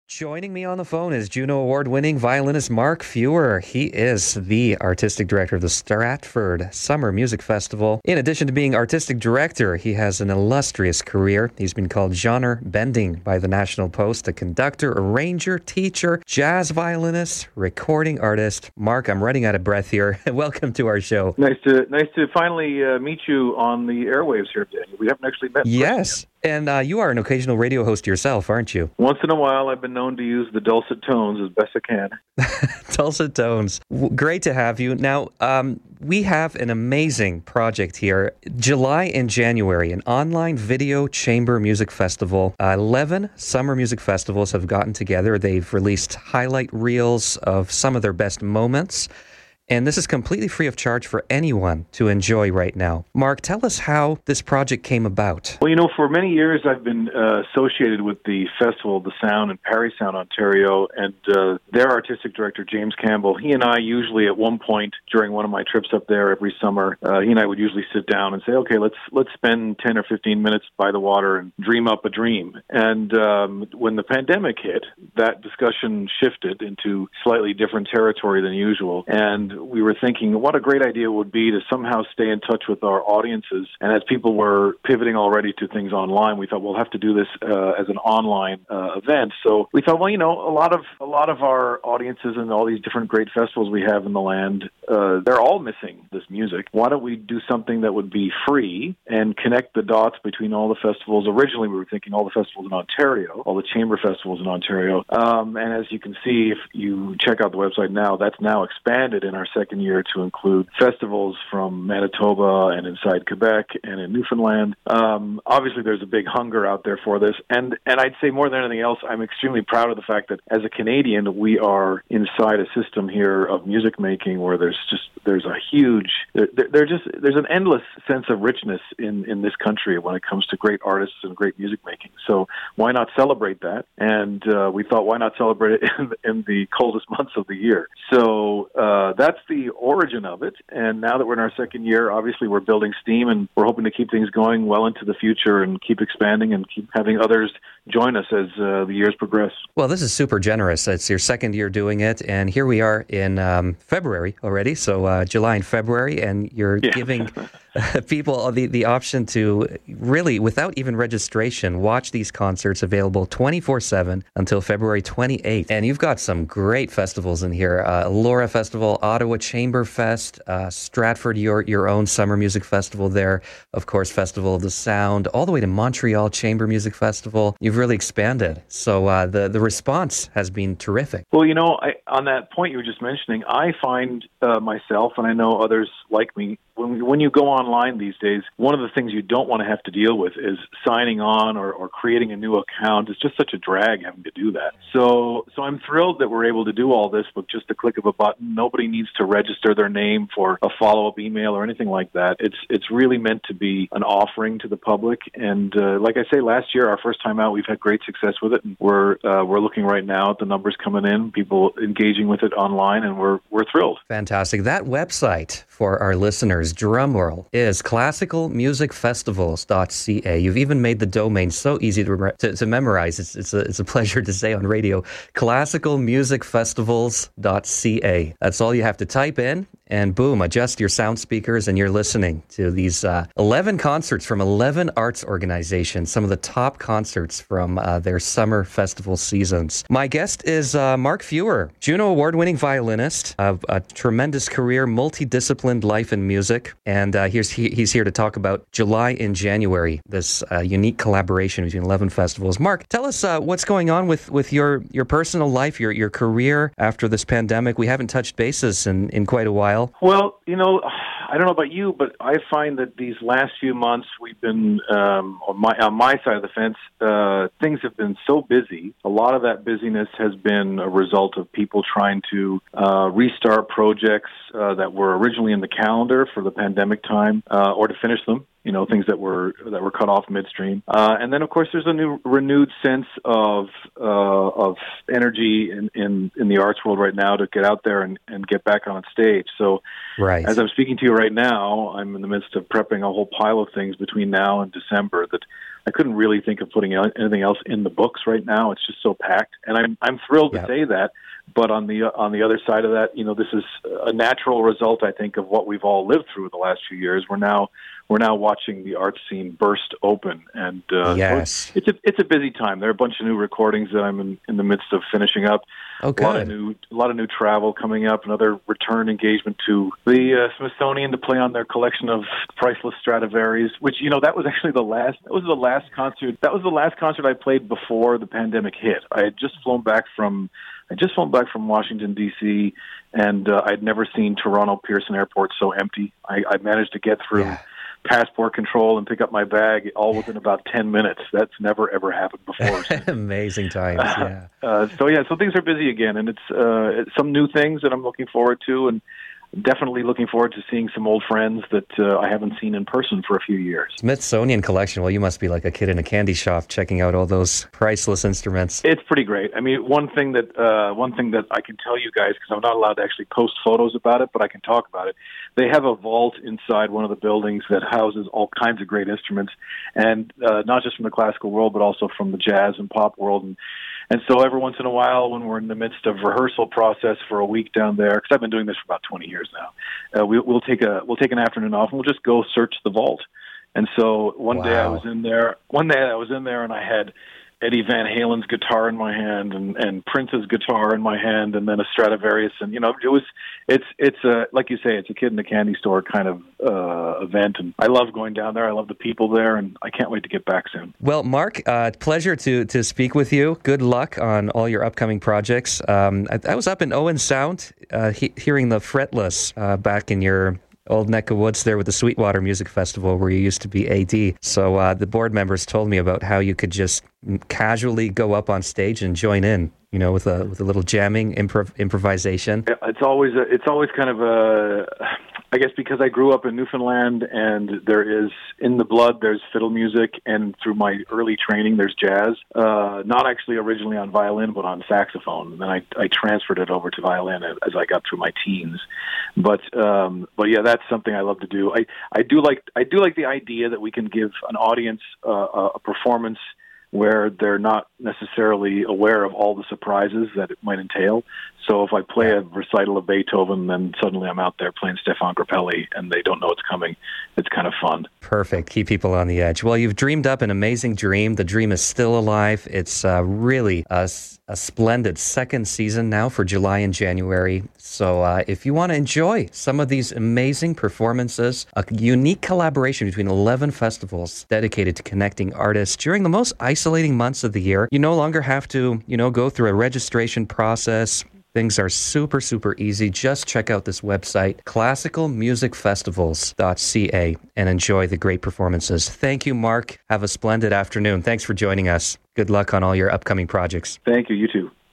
Joining me on the phone is Juno Award-winning violinist Mark Feuer. He is the artistic director of the Stratford Summer Music Festival. In addition to being artistic director, he has an illustrious career. He's been called genre-bending by the National Post, a conductor, arranger, teacher, jazz violinist, recording artist. Mark, I'm running out of breath here. Welcome to our show. Nice to finally meet you on the airwaves here, Daniel. We haven't actually met. Yes. And you are an occasional radio host yourself, aren't you? Once in a while, I've been known to use the dulcet tones as best I can. Dulcet tones. Great to have you. Now, we have an amazing project here. July and January, an online video chamber music festival. 11 summer music festivals have gotten together. They've released highlight reels of some of their best moments. And this is completely free of charge for anyone to enjoy right now. Mark, tell us how this project came about. Well, for many years I've been associated with the Festival of the Sound in Parry Sound, Ontario, and their artistic director, James Campbell, he and I usually at one point during one of my trips up there every summer, he and I would usually sit down and say, okay, let's spend 10 or 15 minutes by the water and dream up a dream. And when the pandemic hit, that discussion shifted into slightly different territory than usual. And we were thinking what a great idea would be to somehow stay in touch with our audiences. And as people were pivoting already to things online, we thought we'll have to do this as an online event. So we thought, well, a lot of our audiences and all these different great festivals we have in the land, they're all missing this music. Why don't we do something that would be free and connect the dots between all the festivals? Originally, we were thinking all the festivals in Ontario, all the chamber festivals in Ontario. And as you can see, if you check out the website now, that's now expanded in our second year to include festivals from Manitoba and inside Quebec and in Newfoundland. Obviously, there's a big hunger out there for this. And I'd say more than anything else, I'm extremely proud of the fact that as a Canadian, we are inside a system here of music making where there's a huge, there's an endless sense of richness in this country when it comes to great artists and great music making. So why not celebrate that? And we thought, why not celebrate it in the coldest months of the year? So that's the origin of it. And now that we're in our second year, obviously we're building steam and we're hoping to keep things going well into the future and keep expanding and keep having others join us as the years progress. Well, this is super generous. It's your second year doing it. And here we are in February already. So July and February. And you're giving people the option to really, without even registration, watch these concerts available 24/7 until February 28th. And you've got some great festivals in here. Laura Festival, Ottawa Chamber Fest, Stratford, your own summer music festival there. Of course, Festival of the Sound, all the way to Montreal Chamber Music Festival. You've really expanded. So the response has been terrific. Well, on that point you were just mentioning, I find myself, and I know others like me, when you go online these days, one of the things you don't want to have to deal with is signing on or creating a new account. It's just such a drag having to do that. So I'm thrilled that we're able to do all this with just the click of a button. Nobody needs to register their name for a follow-up email or anything like that. It's really meant to be an offering to the public. And like I say, last year, our first time out, we've had great success with it. And we're looking right now at the numbers coming in, people engaging with it online, and we're thrilled. Fantastic. That website for our listeners, drumroll, is classicalmusicfestivals.ca. You've even made the domain so easy to memorize. It's a pleasure to say on radio. classicalmusicfestivals.ca. That's all you have to type in, and boom, adjust your sound speakers, and you're listening to these 11 concerts from 11 arts organizations, some of the top concerts from their summer festival seasons. My guest is Mark Feuer, Juno Award-winning violinist, a tremendous career, multidisciplined life in music, and he's here to talk about July and January, this unique collaboration between 11 festivals. Mark, tell us what's going on with your personal life, your career after this pandemic. We haven't touched bases in quite a while. Well, I don't know about you, but I find that these last few months we've been, on my side of the fence, things have been so busy. A lot of that busyness has been a result of people trying to restart projects that were originally in the calendar for the pandemic time, or to finish them. Things that were cut off midstream, and then of course there's a renewed sense of energy in the arts world right now to get out there and get back on stage. So, right. As I'm speaking to you right now, I'm in the midst of prepping a whole pile of things between now and December that I couldn't really think of putting anything else in the books right now. It's just so packed, and I'm thrilled to say that. But on the other side of that, this is a natural result, I think, of what we've all lived through the last few years. We're now watching the art scene burst open, and yes, so it's a busy time. There are a bunch of new recordings that I'm in the midst of finishing up. Oh, good. A lot of new travel coming up. Another return engagement to the Smithsonian to play on their collection of priceless Stradivarius. Which that was actually the last concert. That was the last concert I played before the pandemic hit. I had just flown back from Washington, D.C., and I'd never seen Toronto Pearson Airport so empty. I managed to get through passport control and pick up my bag all within about 10 minutes. That's never, ever happened before. Amazing times, yeah. So things are busy again, and it's some new things that I'm looking forward to, and definitely looking forward to seeing some old friends that I haven't seen in person for a few years. Smithsonian Collection. Well, you must be like a kid in a candy shop checking out all those priceless instruments. It's pretty great. I mean, one thing that I can tell you guys, because I'm not allowed to actually post photos about it, but I can talk about it. They have a vault inside one of the buildings that houses all kinds of great instruments, and not just from the classical world, but also from the jazz and pop world. And so every once in a while, when we're in the midst of rehearsal process for a week down there, because I've been doing this for about 20 years now, we'll take an afternoon off and we'll just go search the vault. And so one day I was in there, and I had Eddie Van Halen's guitar in my hand and Prince's guitar in my hand, and then a Stradivarius, and it's like you say, it's a kid in a candy store kind of event, and I love going down there. I love the people there, and I can't wait to get back soon. Well, Mark, pleasure to speak with you. Good luck on all your upcoming projects. I was up in Owen Sound hearing the Fretless back in your old neck of woods there with the Sweetwater Music Festival where you used to be AD. So the board members told me about how you could just casually go up on stage and join in, with a little jamming improvisation. It's always kind of I guess because I grew up in Newfoundland, and there is in the blood, there's fiddle music, and through my early training, there's jazz. Not actually originally on violin, but on saxophone. And then I transferred it over to violin as I got through my teens. But yeah, that's something I love to do. I do like the idea that we can give an audience a performance where they're not necessarily aware of all the surprises that it might entail. So if I play a recital of Beethoven, then suddenly I'm out there playing Stefan Grappelli, and they don't know it's coming. It's kind of fun. Perfect. Keep people on the edge. Well, you've dreamed up an amazing dream. The dream is still alive. It's really a splendid second season now for July and January. So if you want to enjoy some of these amazing performances, a unique collaboration between 11 festivals dedicated to connecting artists during the most isolating months of the year, you no longer have to, go through a registration process. Things are super, super easy. Just check out this website, classicalmusicfestivals.ca, and enjoy the great performances. Thank you, Mark. Have a splendid afternoon. Thanks for joining us. Good luck on all your upcoming projects. Thank you. You too.